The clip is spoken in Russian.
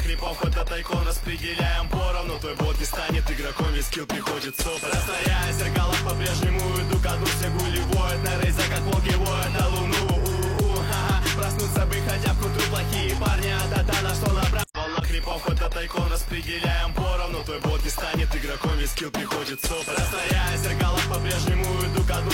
крипов это тайком распределяем поровну. Твой бот не станет игроком, весь скилл приходит соп. Растворяя зеркала, по-прежнему иду ко дну. Все гули воют на рейзе, как волки воют на луну. Проснуться бы хотя в куту, плохие парни, а та на что набрал. Волна крипов это тайком распределяем поровну. Твой бот не станет игроком, весь скилл приходит соп. Растворяя зеркала, по-прежнему иду ко дну.